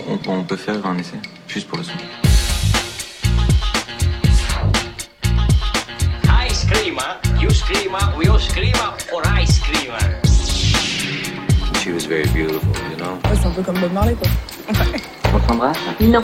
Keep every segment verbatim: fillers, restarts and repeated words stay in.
on, on peut faire un essai, juste pour le son. Ice creamer, you screamer, we all screamer for ice creamer. She was very beautiful, you know. Ouais, c'est un peu comme Bob Marley, quoi. Ouais. On s'embrasse? Non.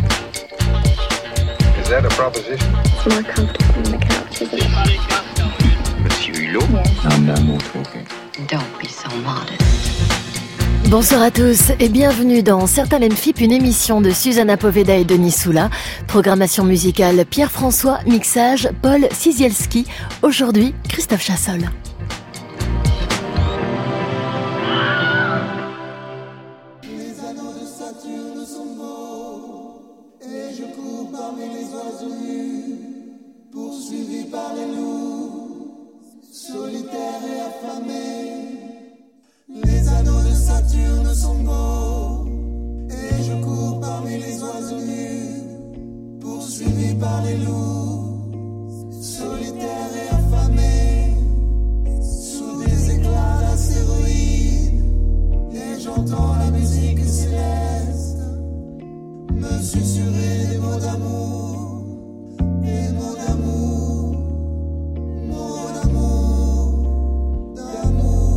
Is that a proposition? It's more comfortable on the couch, isn't it? Monsieur Hulot? I'm not more talking. Don't be so modest. Bonsoir à tous et bienvenue dans Certains l'aiment F I P, une émission de Susanna Poveda et Denis Soula. Programmation musicale Pierre-François, mixage Paul Sizielski. Aujourd'hui, Christophe Chassol. Les anneaux de Saturne sont beaux et je cours parmi les oiseaux nus, poursuivi par les loups, solitaires et affamés. Les anneaux de Saturne sont beaux et je cours parmi les oiseaux nus, poursuivi par les loups, solitaires et affamés, sous des éclats d'astéroïdes, et j'entends la musique céleste me susurrer des mots d'amour, des mots d'amour, mots d'amour, d'amour.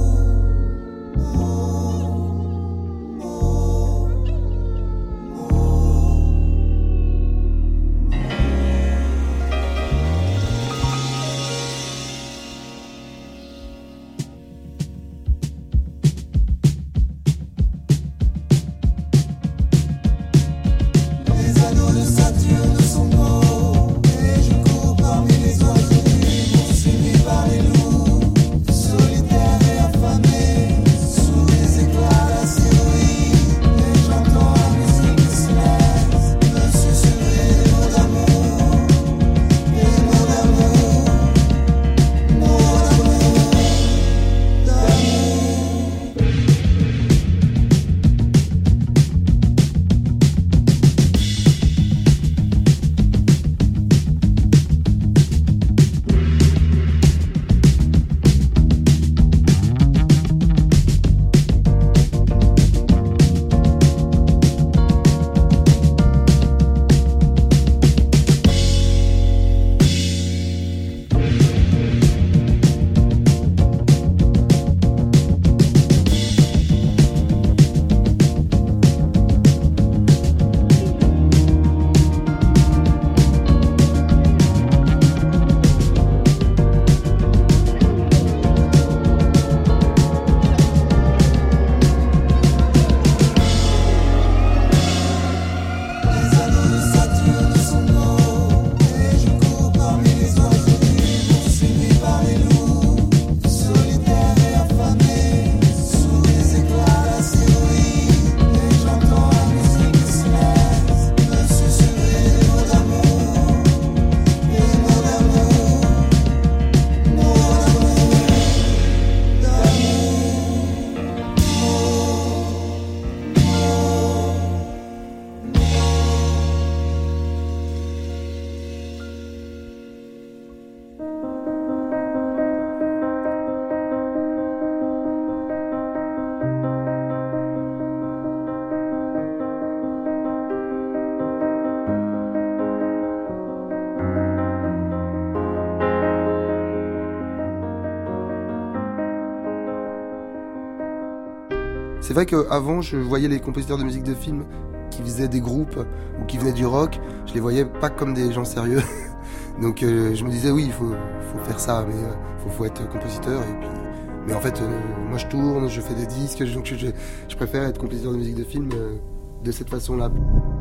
C'est vrai qu'avant, je voyais les compositeurs de musique de film qui faisaient des groupes ou qui venaient du rock, je les voyais pas comme des gens sérieux. Donc euh, je me disais oui, il faut, faut faire ça, mais il euh, faut, faut être compositeur. Et puis... Mais en fait, euh, moi je tourne, je fais des disques, donc je, je, je préfère être compositeur de musique de film euh, de cette façon-là.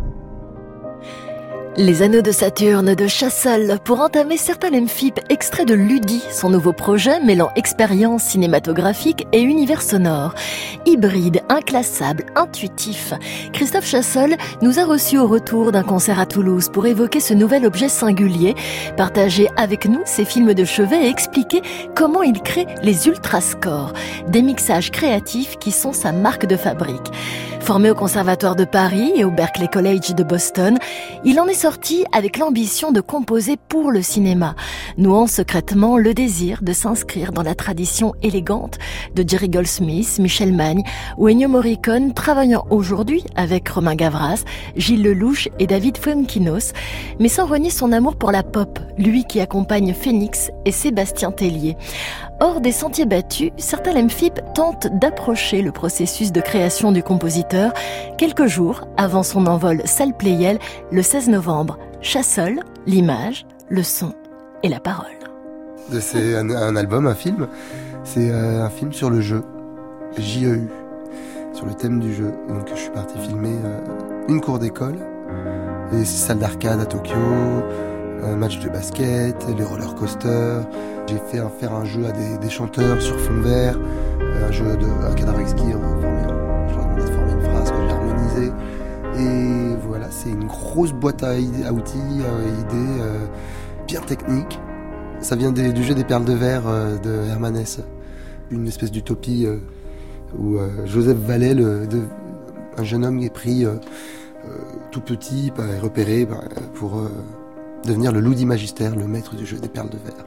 Les Anneaux de Saturne de Chassol pour entamer Certains l'aiment F I P, extrait de Ludi, son nouveau projet mêlant expérience cinématographique et univers sonore. Hybride, inclassable, intuitif, Christophe Chassol nous a reçus au retour d'un concert à Toulouse pour évoquer ce nouvel objet singulier, partager avec nous ses films de chevet et expliquer comment il crée les ultrascores, des mixages créatifs qui sont sa marque de fabrique. Formé au Conservatoire de Paris et au Berklee College de Boston, il en est sorti sorti avec l'ambition de composer pour le cinéma, nouant secrètement le désir de s'inscrire dans la tradition élégante de Jerry Goldsmith, Michel Magne ou Ennio Morricone, travaillant aujourd'hui avec Romain Gavras, Gilles Lelouch et David Fuenquinos, mais sans renier son amour pour la pop, lui qui accompagne Phoenix et Sébastien Tellier. Hors des sentiers battus, certains Lemphip tentent d'approcher le processus de création du compositeur quelques jours avant son envol salle Pleyel le seize novembre. Chassol, l'image, le son et la parole. C'est un, un album, un film. C'est euh, un film sur le jeu, J E U, sur le thème du jeu. Donc je suis parti filmer euh, une cour d'école, les salles d'arcade à Tokyo, un match de basket, les roller coasters. J'ai fait un, faire un jeu à des, des chanteurs sur fond vert, un jeu de un cadavre exquis, on a formé, je leur ai demandé de former une phrase que j'ai harmonisée. Et voilà, c'est une grosse boîte à, à outils, à idées, euh, bien technique. Ça vient des, du jeu des perles de verre euh, de Hermann Hesse, une espèce d'utopie euh, où euh, Joseph Vallée, le, de, un jeune homme est pris euh, euh, tout petit, bah, repéré bah, pour euh, devenir le Ludi Magister, le maître du jeu des perles de verre.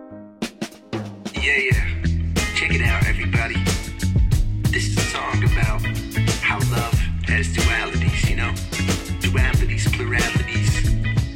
Yeah, yeah. Check it out, everybody. This is a song about how love has dualities, you know? Dualities, pluralities.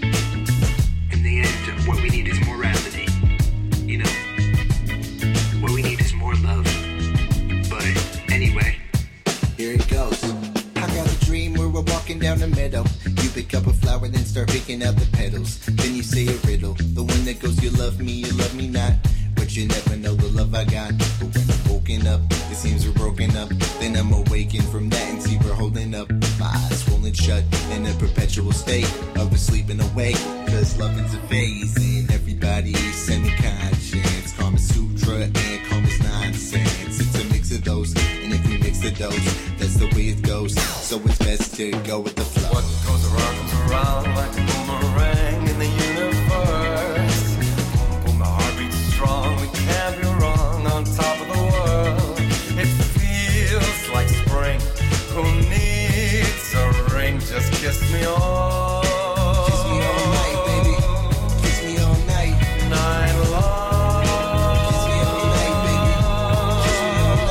In the end, what we need is morality, you know? What we need is more love. But anyway, here it goes. I got a dream where we're walking down the meadow. You pick up a flower, then start picking out the petals. Then you say a riddle, the one that goes, you love me, you love me not. But you never know the love I got. But when I'm woken up, it seems we're broken up. Then I'm awakened from that and see we're holding up. My eyes swollen shut in a perpetual state of a sleeping awake. Cause love is a phase and everybody is semi-conscious. Karma Sutra and karma's nonsense. It's a mix of those, and if we mix the dose, that's the way it goes. So it's best to go with the flow. What goes around comes around like a boomerang in the universe. Boom, boom, my heart beats strong. We can't be wrong on top of the world. It feels like spring. Who needs a ring? Just kiss me all. Kiss me all night, baby. Kiss me all night. Night long. Kiss me all night, baby. Kiss me all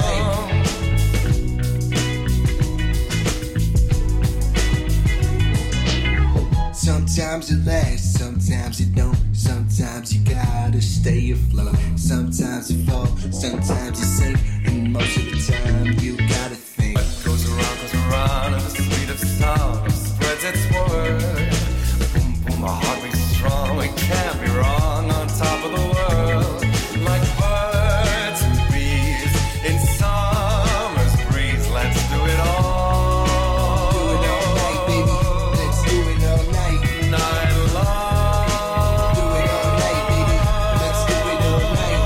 night. Sometimes it lasts, sometimes it don't. Sometimes you gotta stay afloat. Sometimes you fall, sometimes you sink. And most of the time you gotta think. What goes around, goes around, and the speed of sound spreads its word. Boom, boom, my heart beats strong. We can't be wrong on top of the world. Like birds and bees in summer's breeze. Let's do it all. Do it all night, baby. Let's do it all night. Night long. Do it all night, baby. Let's do it all night.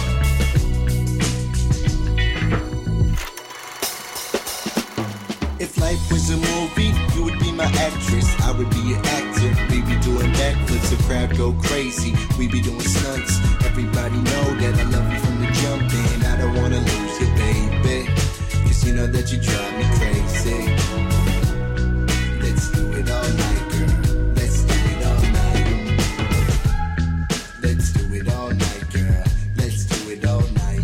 If life was a movie, you would be my actress. I would be an actor. We be doing backflips, the crowd go crazy. We be doing stunts. Everybody know that I love you from the jump, and I don't wanna lose you, baby. Cause you know that you drive me crazy. Let's do it all night, girl. Let's do it all night. Let's do it all night, girl. Let's do it all night.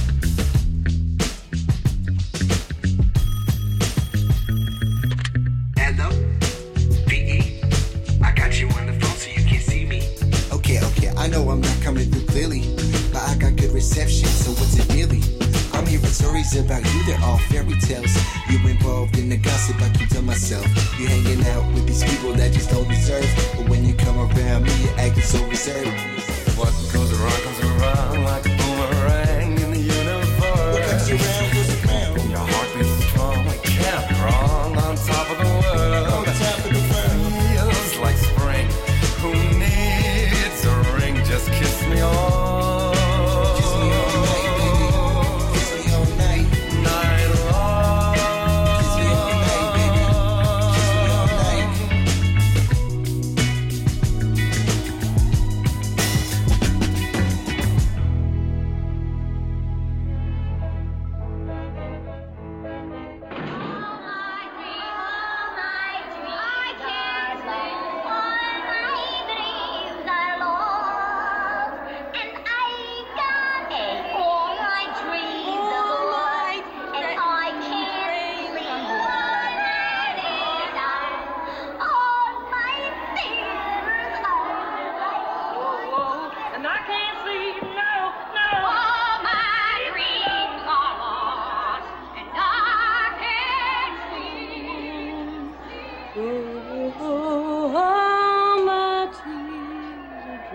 Hello, P E. I got you on the phone so you can see me. Okay, okay, I know I'm not coming through clearly, but I got good reception, so what's it really? I'm hearing stories about you, they're all fairy tales. You involved in the gossip, I keep to myself. You hanging out with these people that just don't deserve. But when you come around me, you acting so reserved. What goes around comes around like a boomerang in the universe. What comes around goes around. Your heart beats strong, we can't be wrong on top of the world. On top of the world. Feels like spring. Who needs a ring? Just kiss me all. Kiss me all night, baby. Kiss me all night. Night long. Kiss me all night, baby. Kiss me all night.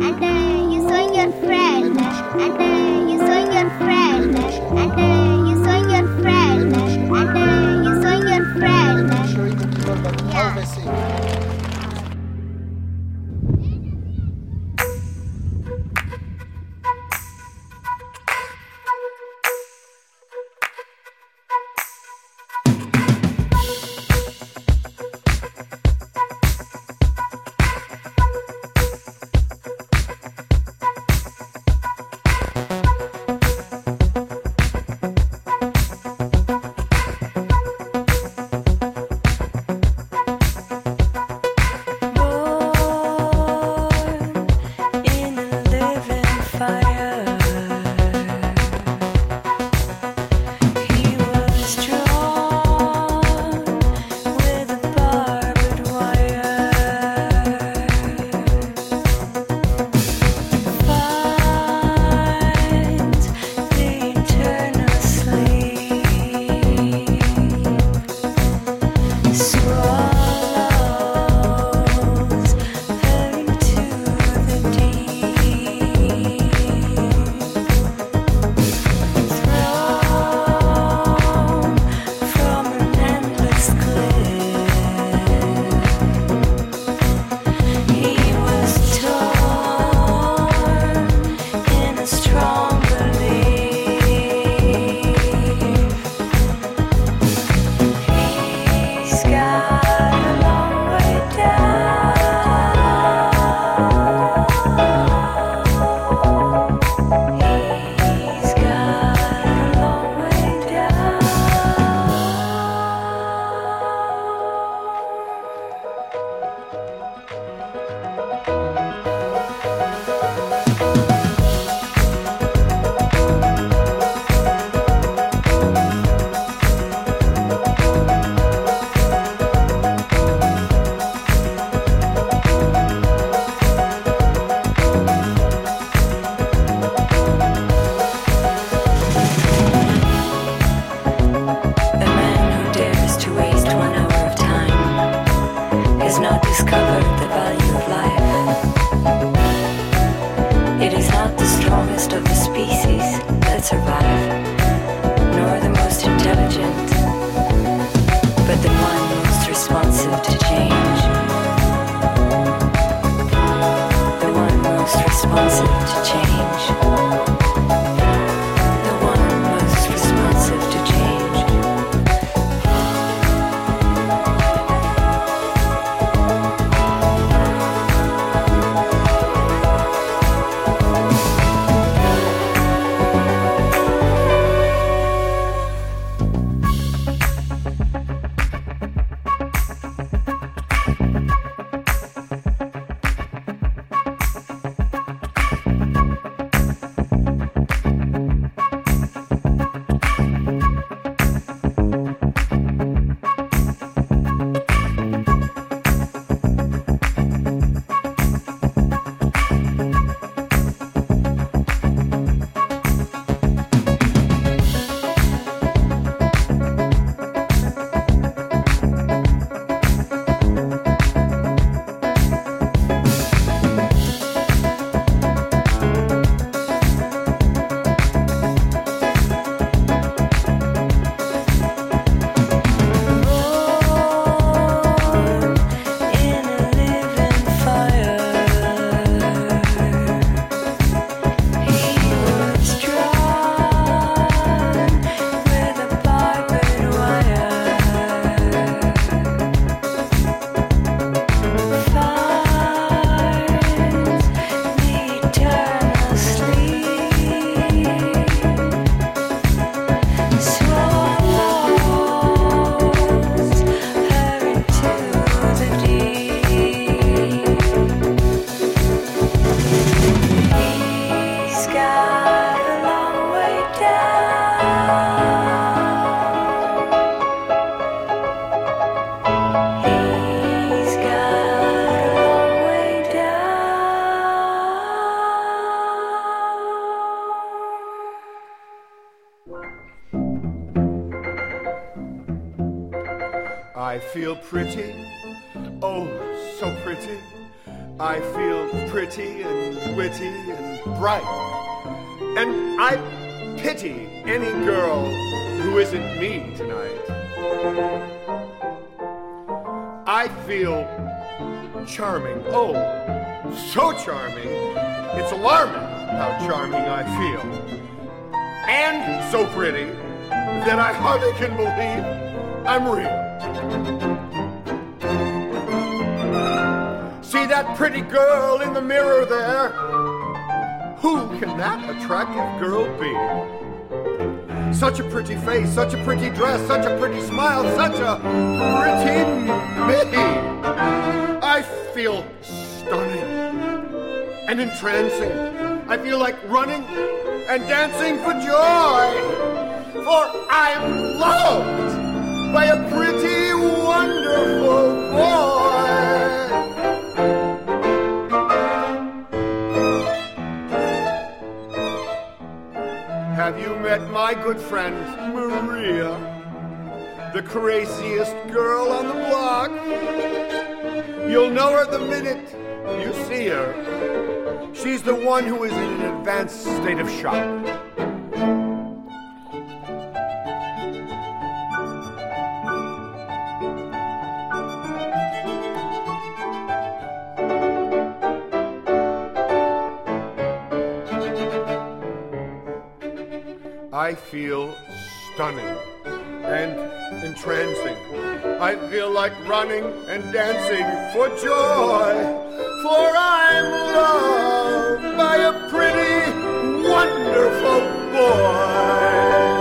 and uh, you showing your friend, and uh, you showing your friend, and uh, you showing your friend, and uh, you showing your friend. Yeah. I feel pretty, oh, so pretty. I feel pretty and witty and bright. And I pity any girl who isn't me tonight. I feel charming. Oh, so charming. It's alarming how charming I feel. And so pretty that I hardly can believe I'm real. See that pretty girl in the mirror there? Who can that attractive girl be? Such a pretty face, such a pretty dress, such a pretty smile, such a pretty me. I feel stunning and entrancing. I feel like running and dancing for joy. For I'm loved by a pretty, wonderful boy. Have you met my good friend, Maria? The craziest girl on the block. You'll know her the minute you see her. She's the one who is in an advanced state of shock. I feel stunning and entrancing. I feel like running and dancing for joy. For I'm loved by a pretty, wonderful boy.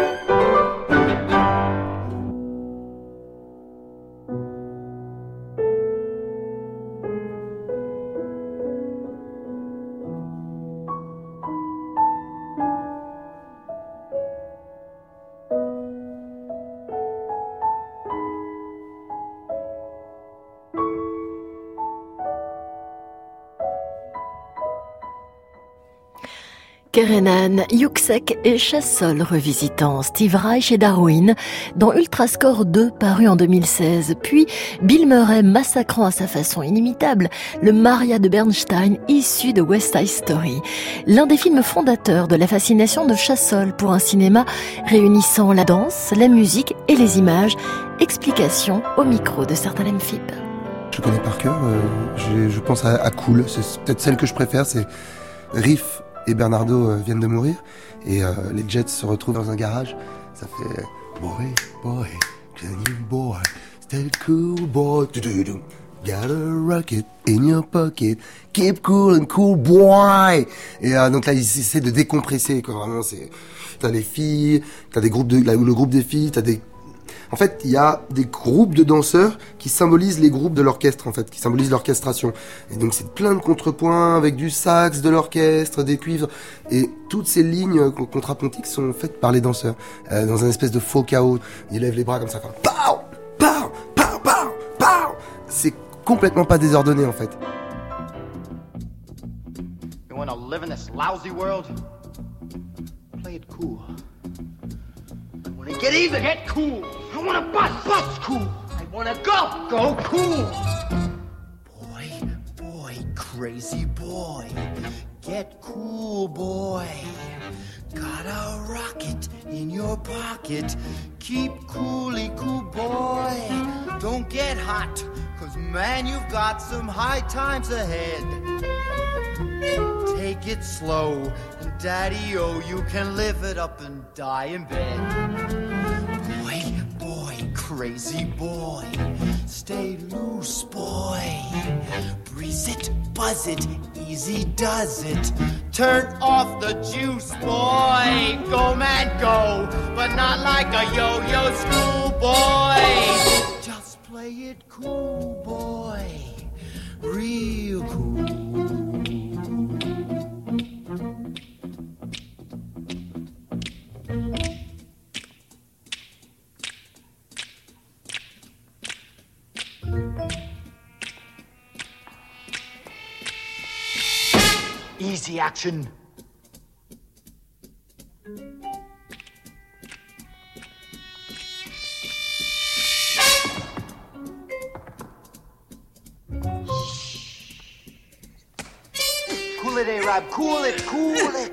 Kerenan, Yuksek et Chassol revisitant Steve Reich et Darwin dans Ultrascore deux paru en deux mille seize, puis Bill Murray massacrant à sa façon inimitable le Maria de Bernstein issu de West Side Story, l'un des films fondateurs de la fascination de Chassol pour un cinéma réunissant la danse, la musique et les images. Explication au micro de Certain Lemphip. Je connais par cœur, euh, je, je pense à, à Cool, c'est peut-être celle que je préfère, c'est Riff et Bernardo euh, viennent de mourir et euh, les Jets se retrouvent dans un garage. Ça fait boy, boy, can you boy, stay cool boy, do-do-do. Got a rocket in your pocket, keep cool and cool boy. Et euh, donc là ils essaient de décompresser quoi, vraiment c'est. T'as les filles, t'as des groupes de, là, le groupe des filles, t'as des. En fait, il y a des groupes de danseurs qui symbolisent les groupes de l'orchestre, en fait, qui symbolisent l'orchestration. Et donc, c'est plein de contrepoints avec du sax, de l'orchestre, des cuivres. Et toutes ces lignes contrapuntiques sont faites par les danseurs. Euh, dans un espèce de faux chaos. Ils lèvent les bras comme ça, comme pow, pow, pow, pow, pow. C'est complètement pas désordonné, en fait. You wanna live in this lousy world? Play it cool. I wanna get even, get cool. I wanna bust, bust cool. I wanna go, go cool. Boy, boy, crazy boy. Get cool, boy. Got a rocket in your pocket. Keep coolly cool, boy. Don't get hot, cause man, you've got some high times ahead. Take it slow, and daddy-o, you can live it up and die in bed. Boy, boy, crazy boy, stay loose, boy. Breeze it, buzz it, easy does it. Turn off the juice, boy. Go, man, go, but not like a yo-yo schoolboy. Just play it cool, boy, real cool. Easy action. Cool it, A-Rab. Cool it, cool it.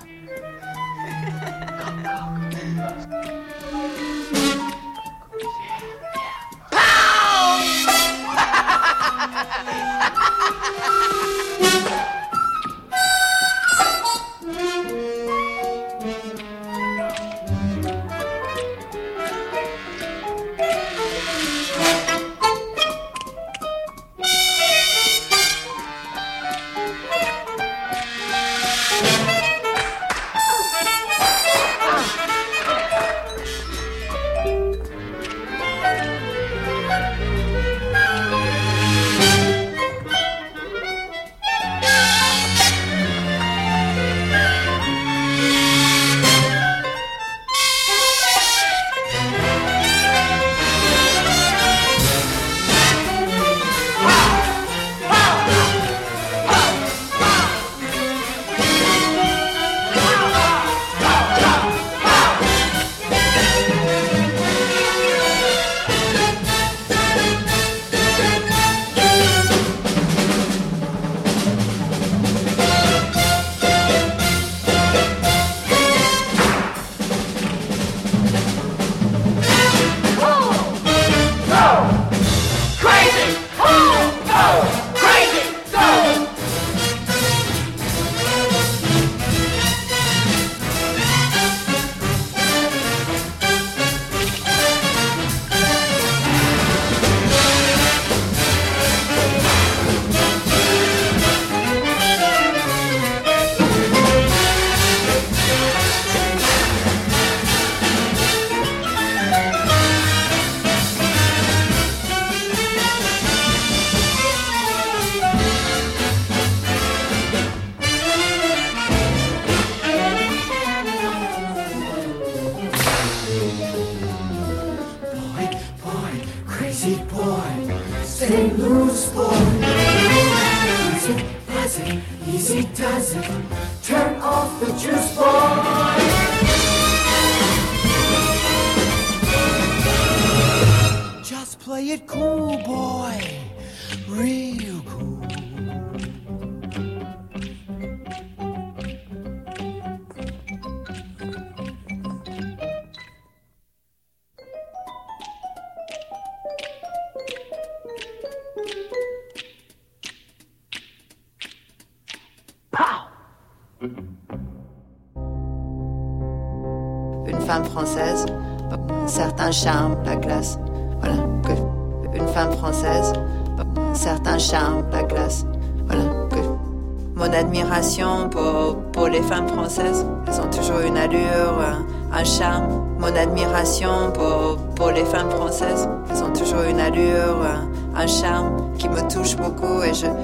Une femme française, un certain charme, la classe. Voilà. Que une femme française, un certain charme, la classe. Voilà. Que mon admiration pour, pour les femmes françaises, elles ont toujours une allure, un, un charme. Mon admiration pour, pour les femmes françaises, elles ont toujours une allure, un, un charme qui me touche beaucoup et je,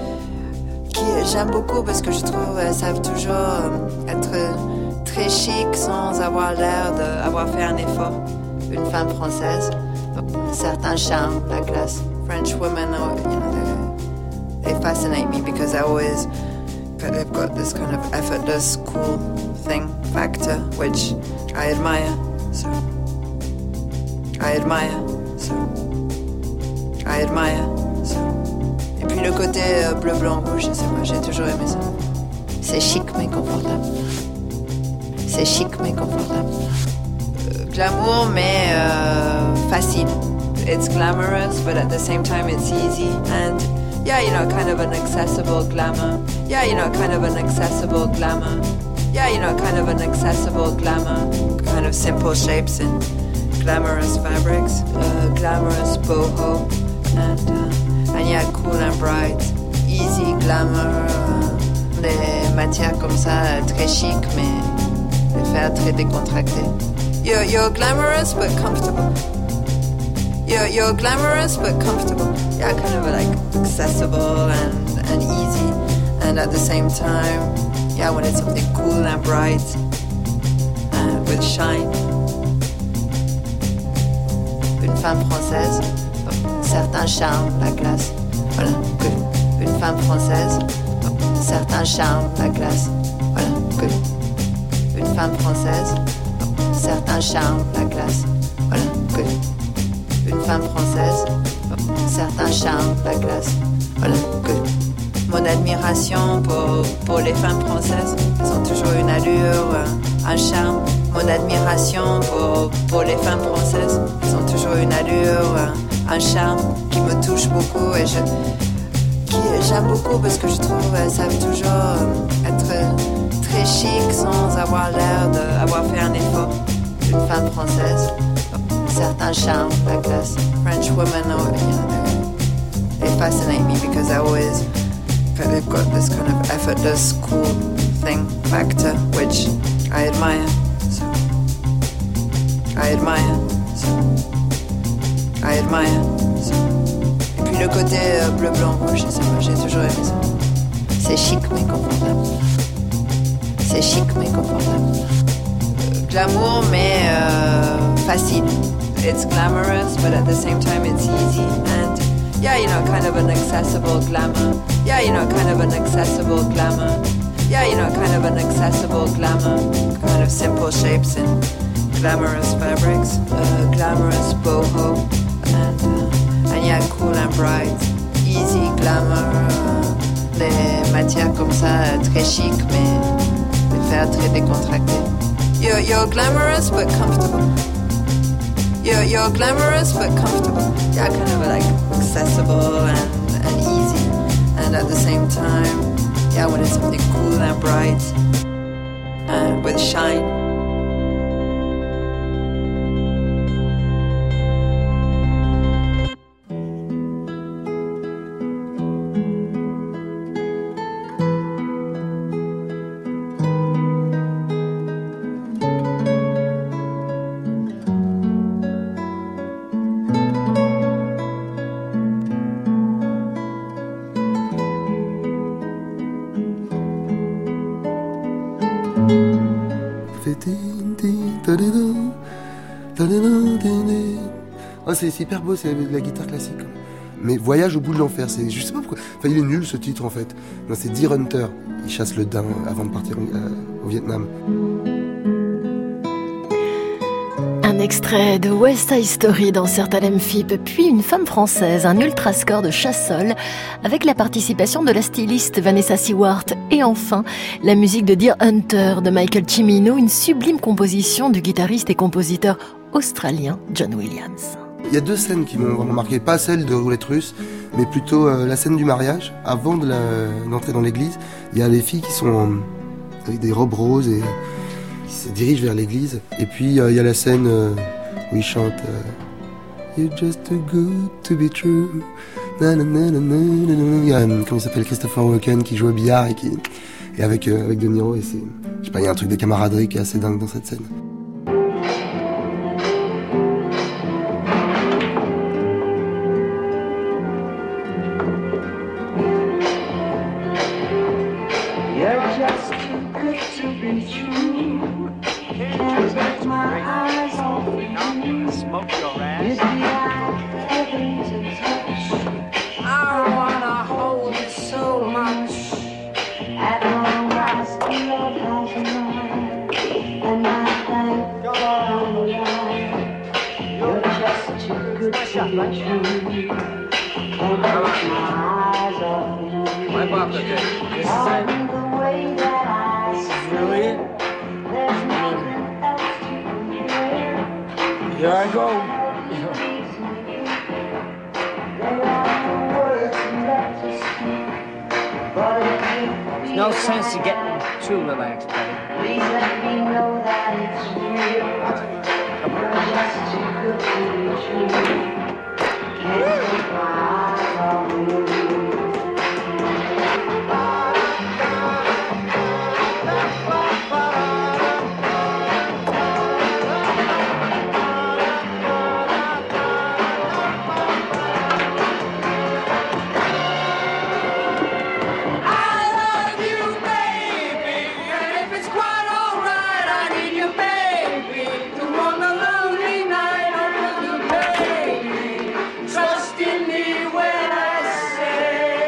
qui j'aime beaucoup parce que je trouve qu'elles savent toujours être très chic sans avoir l'air d'avoir fait un effort. Une femme française, un certain charme, la classe. French women, you know, they, they fascinate me because I always, they've got this kind of effortless, cool thing, factor, which I admire. So, I admire. So, I admire. So. Et puis le côté euh, bleu, blanc, rouge, c'est moi, j'ai toujours aimé ça. C'est chic mais confortable. C'est chic mais confortable. Euh, glamour mais euh, facile. It's glamorous but at the same time it's easy and yeah, you know, kind of an accessible glamour. Yeah, you know, kind of an accessible glamour. Yeah, you know, kind of an accessible glamour. Kind of simple shapes and glamorous fabrics. Uh, glamorous boho and uh, and yeah, cool and bright. Easy glamour. Uh, des matières comme ça très chic mais de faire très décontracté. You're, you're glamorous but comfortable. You're, you're glamorous but comfortable. Yeah, kind of like accessible and, and easy. And at the same time, yeah, when it's something cool and bright and with shine. Une femme française, un certain charme, la classe. Voilà, good. Une femme française, un certain charme, la classe. Voilà, good. Une femme française, un certain charme, la classe. Voilà, good. Une femme française, un certain charme, la classe. Voilà, good. mon admiration pour, pour les femmes françaises. Elles ont toujours une allure, un charme. Mon admiration pour, pour les femmes françaises. Elles ont toujours une allure, un charme qui me touche beaucoup et je, qui, j'aime beaucoup parce que je trouve qu'elles savent toujours être très chic sans avoir l'air d'avoir fait un effort. Une femme française, certain charme, la classe. French women, you know, they fascinate me because I always, they've got this kind of effortless, cool thing, factor, which I admire. So, I admire. So, I admire. So. Et puis le côté euh, bleu, blanc, rouge, c'est moi, j'ai toujours aimé ça. C'est chic mais confortable. C'est chic mais confortable. Euh, glamour mais euh, facile. It's glamorous, but at the same time it's easy and yeah, you know, kind of an accessible glamour. Yeah, you know, kind of an accessible glamour. Yeah, you know, kind of an accessible glamour. Kind of simple shapes and glamorous fabrics. Uh, glamorous boho and, uh, and yeah, cool and bright. Easy glamour. Uh, les matières comme ça, très chic, mais les faire très décontracté. You're, you're glamorous but comfortable. You're, you're glamorous but comfortable. Yeah, kind of like accessible and, and easy. And at the same time, yeah, when it's something cool and bright and with shine. Oh, c'est hyper beau, c'est de la guitare classique. Mais Voyage au bout de l'enfer, c'est, je sais pas pourquoi. Enfin, il est nul ce titre en fait. Non, c'est Deer Hunter. Il chasse le daim avant de partir euh, au Vietnam. Un extrait de West Side Story dans Certain M F I P, puis une femme française, un ultra score de Chassol, avec la participation de la styliste Vanessa Seward, et enfin la musique de Deer Hunter de Michael Cimino, une sublime composition du guitariste et compositeur australien John Williams. Il y a deux scènes qui m'ont vraiment marqué, pas celle de Roulette Russe, mais plutôt euh, la scène du mariage. Avant de la, d'entrer dans l'église, il y a les filles qui sont en, avec des robes roses et qui se dirigent vers l'église. Et puis euh, il y a la scène euh, où ils chantent euh, You're just too good to be true. Na, na, na, na, na, na. Il y a, euh, comment il s'appelle, Christopher Walken qui joue au billard et qui et avec euh, avec De Niro, et c'est, je sais pas, il y a un truc de camaraderie qui est assez dingue dans cette scène. Here I go. There's no sense in getting too relaxed, buddy. Please let me know that it's real. You're just too good to be true. Can't take my eyes off you. Trust in me when I say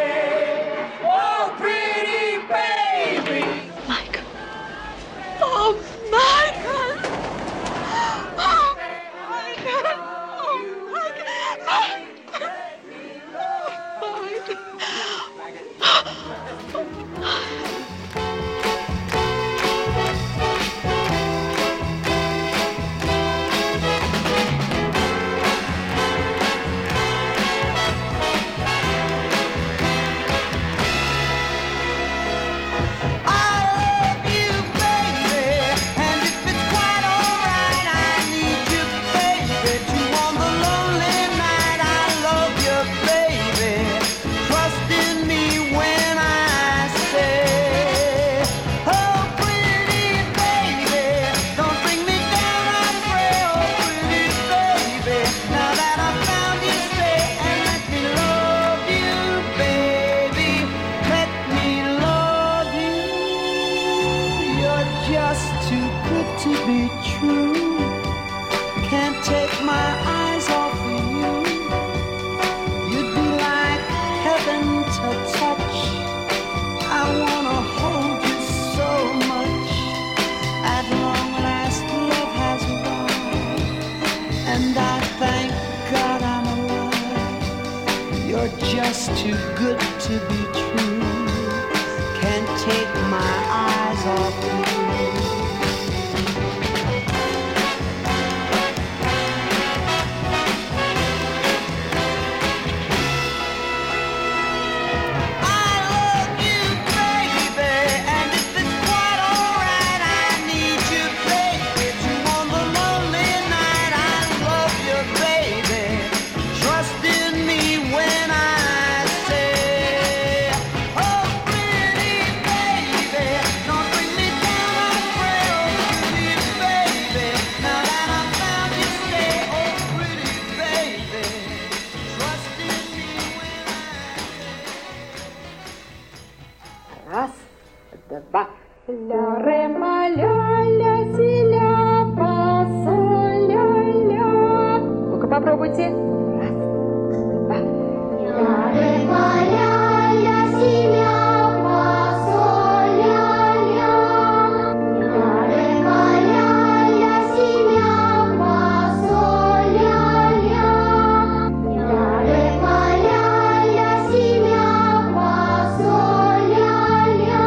just too good to be true. Can't take my eyes off of you. You'd be like heaven to touch. I wanna hold you so much. At long last, love has arrived, and I thank God I'm alive. You're just too good to be true. Can't take my eyes off you. Ля, ре, ма, ля, ля, си, ля, фа, соль, ля, ля. Ну-ка попробуйте. Раз, два. Ля, ре, ма, ля, ля, си, ля, фа, соль, ля, ля. Ля, ре, ма, ля, ля, си, ля, фа, соль, ля, ля. Ля, ре, ма, ля, ля, си, ля, фа, соль, ля, ля.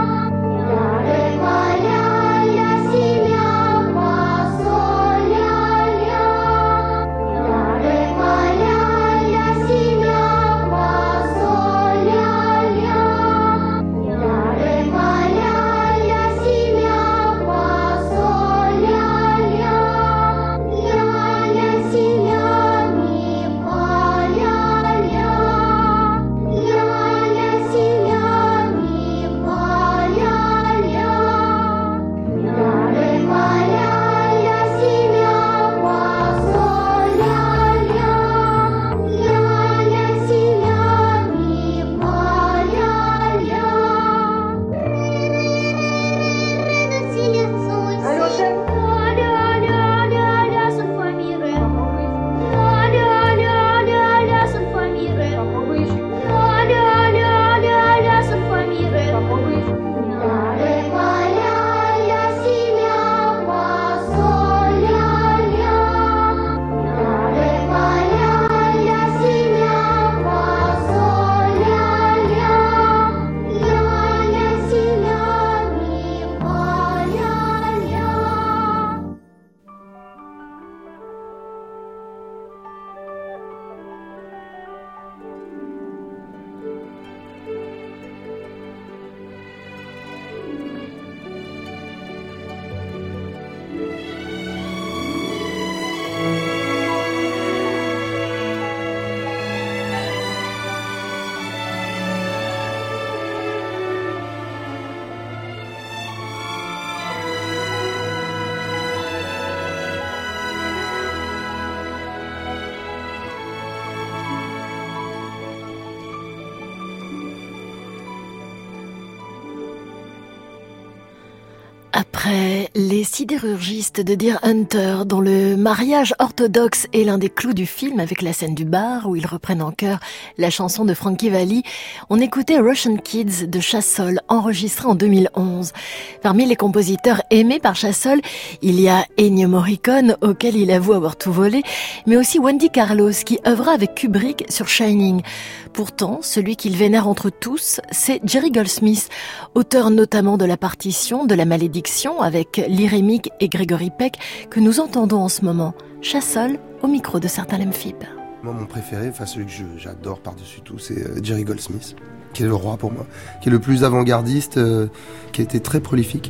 Après les sidérurgistes de Deer Hunter, dont le mariage orthodoxe est l'un des clous du film avec la scène du bar où ils reprennent en chœur la chanson de Frankie Valli, on écoutait Russian Kids de Chassol, enregistré en deux mille onze. Parmi les compositeurs aimés par Chassol, il y a Ennio Morricone, auquel il avoue avoir tout volé, mais aussi Wendy Carlos, qui œuvra avec Kubrick sur Shining. Pourtant, celui qu'il vénère entre tous, c'est Jerry Goldsmith, auteur notamment de la partition de La Malédiction avec Lee Remick et Gregory Peck, que nous entendons en ce moment. Chassol au micro de Certain Lemphib. Moi, mon préféré, enfin celui que je, j'adore par-dessus tout, c'est Jerry Goldsmith, qui est le roi pour moi, qui est le plus avant-gardiste, euh, qui a été très prolifique.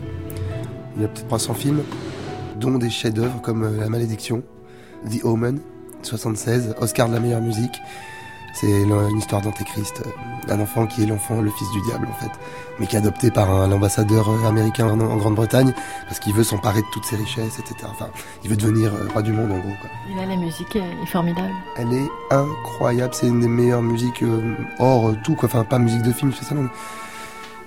Il a peut-être pas cent films, dont des chefs-d'œuvre comme euh, La Malédiction, The Omen, soixante-seize, Oscar de la meilleure musique. C'est une histoire d'Antéchrist, un enfant qui est l'enfant, le fils du diable en fait, mais qui est adopté par un ambassadeur américain en, en Grande-Bretagne parce qu'il veut s'emparer de toutes ses richesses, et cetera. Enfin, il veut devenir roi du monde en gros, quoi. Et là, la musique est formidable. Elle est incroyable, c'est une des meilleures musiques euh, hors tout, quoi. Enfin, pas musique de film, c'est ça, non.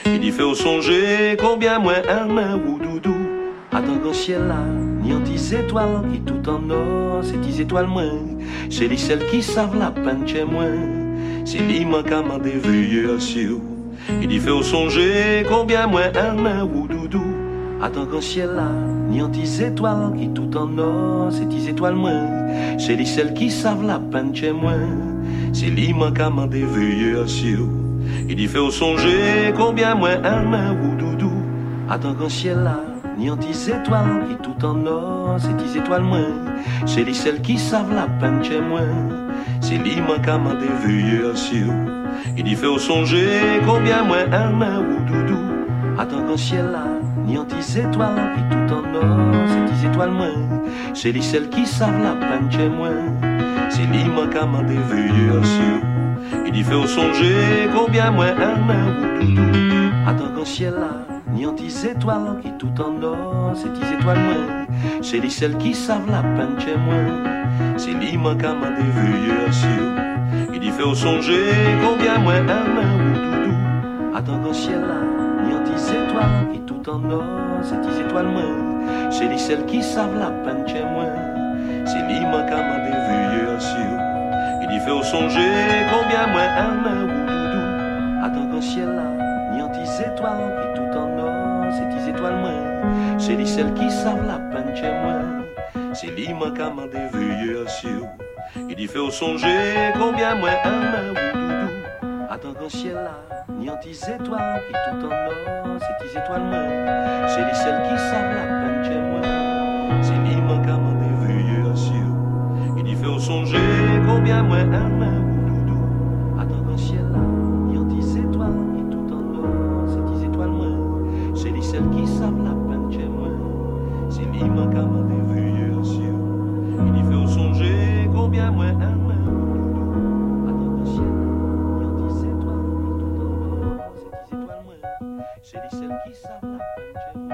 Il dit fait au songer combien moins un main ou doudou. Attends qu'au ciel là, ni en dix étoiles qui tout en or, c'est dix étoiles moins. C'est les celles qui savent la peine chez moi. C'est lui manque à m'en déveiller sur. Il dit fait au songer combien moins un main ou doudou. Attends qu'au ciel là, ni en dix étoiles qui tout en or, c'est dix étoiles moins. C'est les celles qui savent la peine chez moi. C'est lui manque à m'en déveiller sur. Il dit fait au songer combien moins un main ou doudou. Attends qu'au ciel là, ni en dix étoiles qui tout en or, c'est dix étoiles moins. C'est les celles qui savent la peine chez moi. C'est lui manque à m'en déveiller sur. Il dit fait au songer combien moins un main ou doudou. Attends qu'au ciel là, ni en dix étoiles qui tout en or, c'est dix étoiles moins. C'est les celles qui savent la peine chez moi. C'est lui manque à m'en déveiller sur. Il dit fait au songer combien moins un main ou doudou. Attends qu'au ciel là, ni en dix étoiles qui tout en or, c'est dix étoiles moins. C'est les celles qui savent la peine chez moi. C'est lui manque à m'en déveiller sur. Il dit fait au songer combien moins un main ou doudou. Attends qu'au ciel là, ni en dix étoiles qui tout en or, c'est dix étoiles moins. C'est les celles qui savent la peine chez moi. C'est lui manque à m'en déveiller sur. Il dit fait au songer combien moins un main ou doudou. Attends qu'au ciel là, ni en dix étoiles qui tout en or, c'est dix étoiles moins. C'est les celles qui savent la peine chez moi. C'est lui manque à m'en déveiller sur. Il dit fait au songer combien moins un main ou doudou. Attends qu'au ciel là, ni en dix étoiles qui tout en or, c'est dix étoiles moins. C'est les celles qui savent la peine chez moi. C'est lui manque à m'en déveiller sur. Il dit fait au songer combien moins un main ou doudou. Attends qu'au ciel là, ni en dix étoiles qui tout en or, c'est dix étoiles moins. C'est les celles qui savent la peine chez moi. C'est lui manque à m'en déveiller sur. Il dit fait au songer combien moins un main ou doudou. Attends qu'au ciel là, ni en dix étoiles qui tout en or, c'est dix étoiles moins. C'est les celles qui savent la peine chez moi.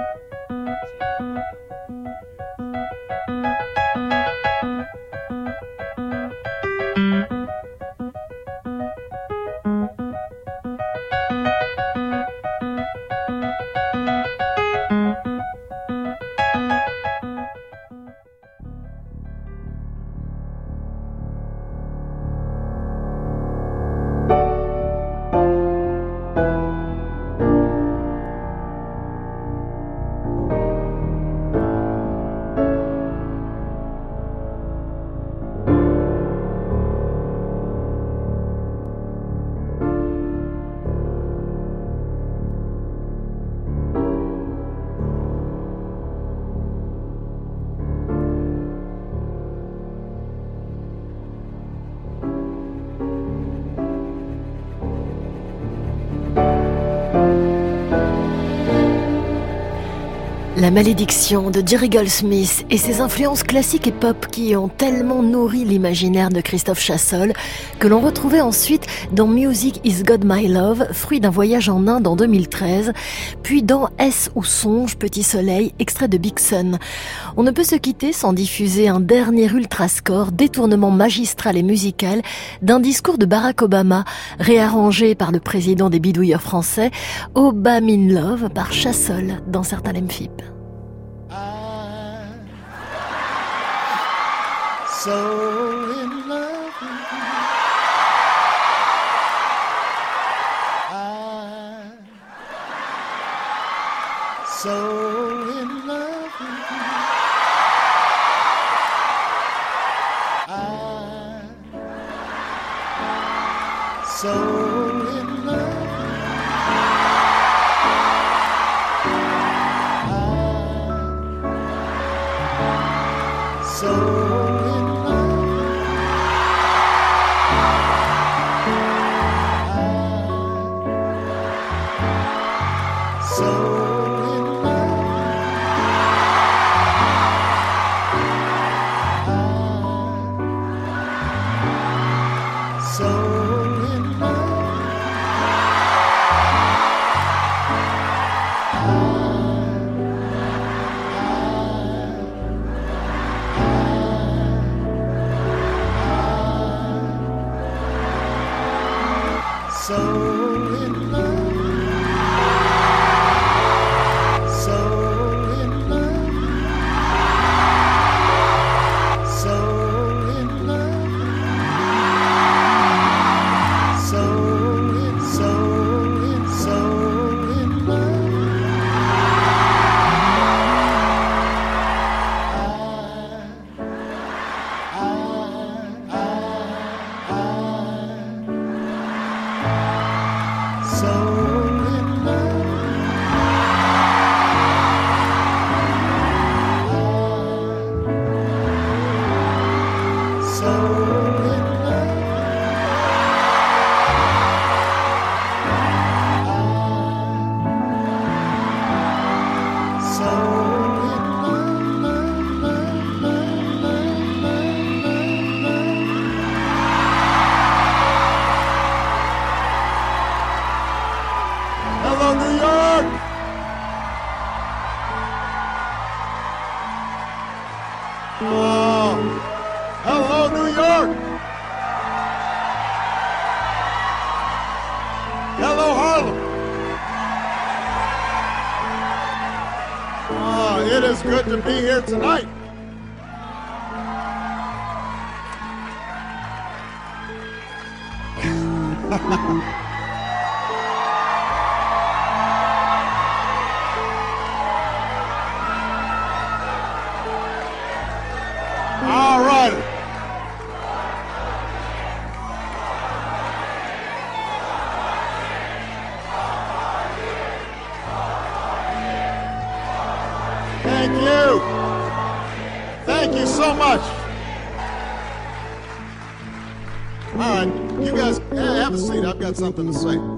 C'est lui manque La malédiction de Jerry Goldsmith et ses influences classiques et pop qui ont tellement nourri l'imaginaire de Christophe Chassol que l'on retrouvait ensuite dans Music is God My Love, fruit d'un voyage en Inde en deux mille treize, puis dans Est ou songe, Petit Soleil, extrait de Big Sun. On ne peut se quitter sans diffuser un dernier ultrascore, détournement magistral et musical d'un discours de Barack Obama, réarrangé par le président des bidouilleurs français, Obama in Love par Chassol dans certains Lemphip. So in love with you, I'm so in love with you, I'm so in love with you, I'm so so in love. Oh, hello, New York. Hello, Harlem. Oh, it is good to be here tonight. All right. Thank you. Thank you so much. All right, you guys have a seat. I've got something to say.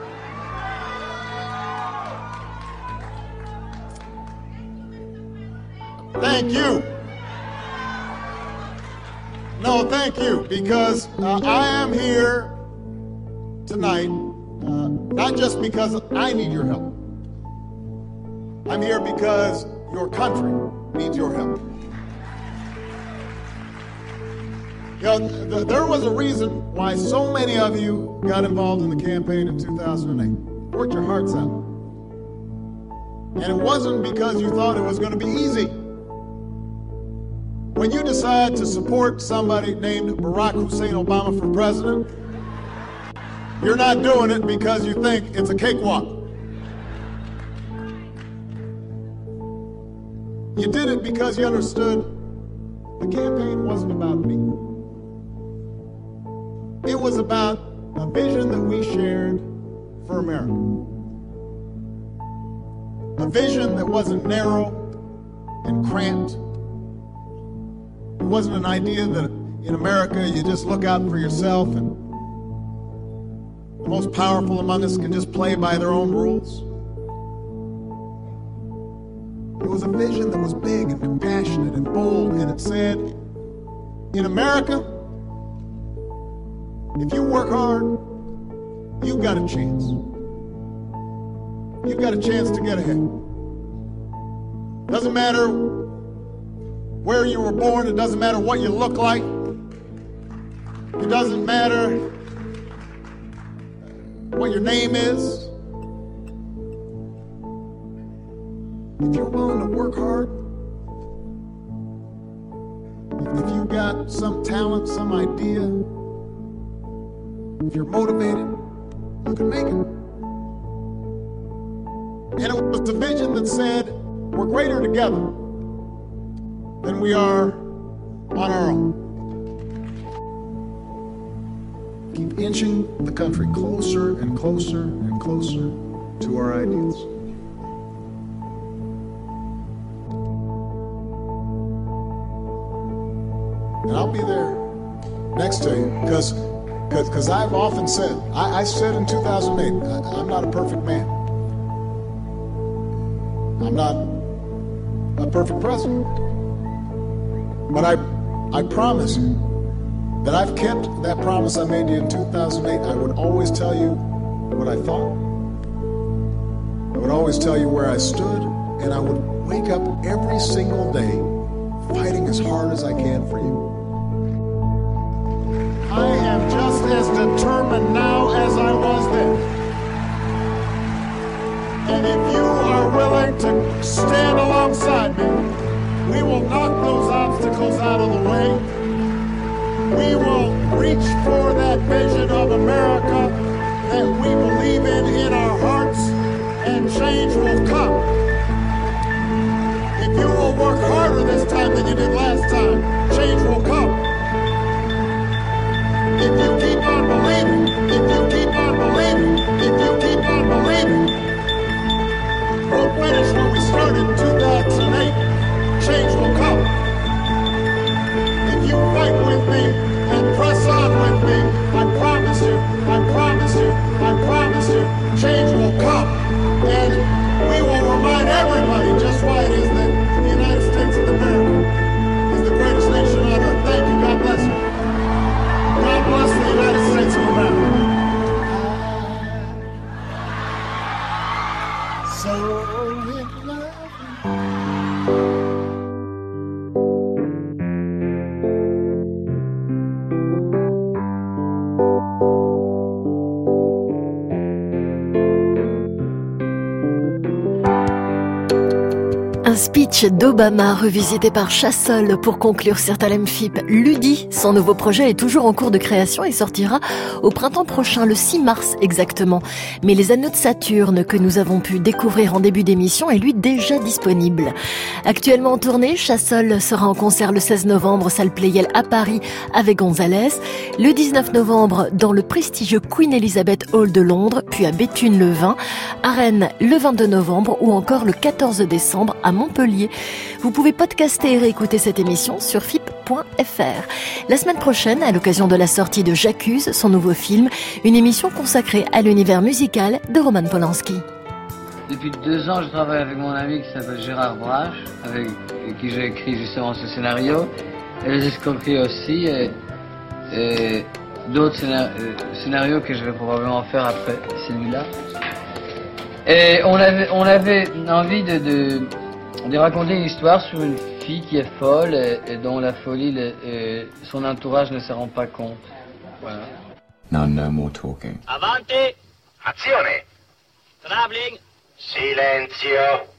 Thank you. No, thank you, because uh, I am here tonight, uh, not just because I need your help. I'm here because your country needs your help. You know, th- there was a reason why so many of you got involved in the campaign in two thousand eight. Worked your hearts out. And it wasn't because you thought it was going to be easy. When you decide to support somebody named Barack Hussein Obama for president, you're not doing it because you think it's a cakewalk. You did it because you understood the campaign wasn't about me. It was about a vision that we shared for America. A vision that wasn't narrow and cramped. It wasn't an idea that in America you just look out for yourself and the most powerful among us can just play by their own rules. It was a vision that was big and compassionate and bold, and it said, in America, if you work hard, you've got a chance. You've got a chance to get ahead. Doesn't matter where you were born, it doesn't matter what you look like, it doesn't matter what your name is. If you're willing to work hard, if you've got some talent, some idea, if you're motivated, you can make it. And it was a vision that said, we're greater together than we are on our own. Keep inching the country closer and closer and closer to our ideals. And I'll be there next to you, because because I've often said, I, I said in two thousand eight, I, I'm not a perfect man. I'm not a perfect president. But I, I promise you that I've kept that promise I made you in two thousand eight. I would always tell you what I thought. I would always tell you where I stood, and I would wake up every single day fighting as hard as I can for you. I am just as determined now as I was then. And if you are willing to stand alongside me, we will knock those obstacles out of the way. We will reach for that vision of America that we believe in in our hearts, and change will come. If you will work harder this time than you did last time, change will come. If you keep on believing, if you keep on believing, if you keep on believing, we'll finish where we started in two thousand eight. Change will come. If you fight with me and press on with me, I promise you, I promise you, I promise you, change will come. And we will remind everybody just why it is that the United States of America is the greatest nation on earth. Un speech d'Obama revisité par Chassol pour conclure Certalem F I P. Ludi, son nouveau projet est toujours en cours de création et sortira au printemps prochain, le six mars exactement. Mais Les Anneaux de Saturne, que nous avons pu découvrir en début d'émission, est lui déjà disponible. Actuellement en tournée, Chassol sera en concert le seize novembre, salle Playel à Paris avec Gonzalez, le dix-neuf novembre dans le prestigieux Queen Elizabeth Hall de Londres, puis à Béthune le vingt, à Rennes le vingt-deux novembre ou encore le quatorze décembre à Montpellier. Vous pouvez podcaster et réécouter cette émission sur F I P point F R. La semaine prochaine, à l'occasion de la sortie de J'accuse, son nouveau film, une émission consacrée à l'univers musical de Roman Polanski. Depuis deux ans, je travaille avec mon ami qui s'appelle Gérard Brache, avec qui j'ai écrit justement ce scénario, et Les Escroqueries aussi, et, et d'autres scénar- scénarios que je vais probablement faire après celui-là. Et on avait, on avait envie de, de, de raconter une histoire sur une fille qui est folle et, et dont la folie, le, et son entourage ne se rend pas compte. Voilà. Now no more talking. Avanti! Azione! Traveling! Silenzio!